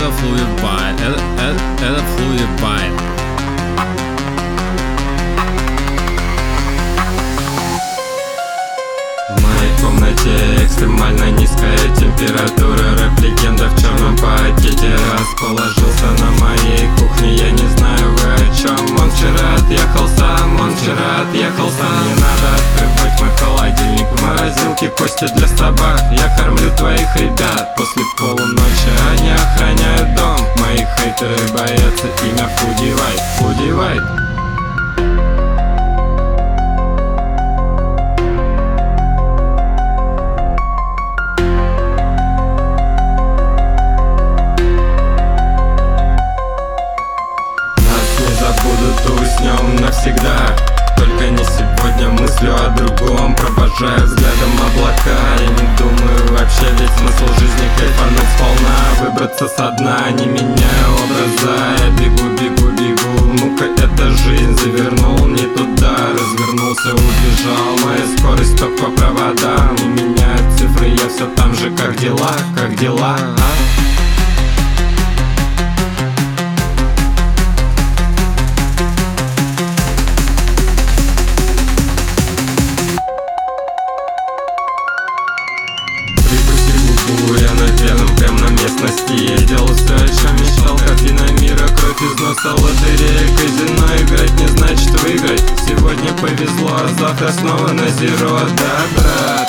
это флуебайт, это флуебайт. В моей комнате экстремально низкая температура. Рэп-легенда в черном пакете расположился на моей кухне. Я не знаю, вы о чем. Он вчера отъехал сам, не надо открывать мой холодильник. В морозилке кости для собак. Я кормлю твоих ребят. После полуночи они охраняют дом. Мои хейтеры боятся имя Флудивайт. Забудут, уснем навсегда. Только не сегодня, мыслю о другом. Провожаю взглядом облака. Я не думаю вообще, ведь смысл жизни кайфануть сполна. Выбраться со дна, не меняя образа. Я бегу, ну-ка это жизнь. Завернул не туда, развернулся, убежал. Моя скорость только по проводам. Не меняют цифры, я все там же. Как дела, а? Я на пьяном прям на местности. Делал все, о чем мечтал. Картина мира, кровь из носа, лотерея, казино. Играть не значит выиграть. Сегодня повезло, а завтра снова на зеро. Да, брат.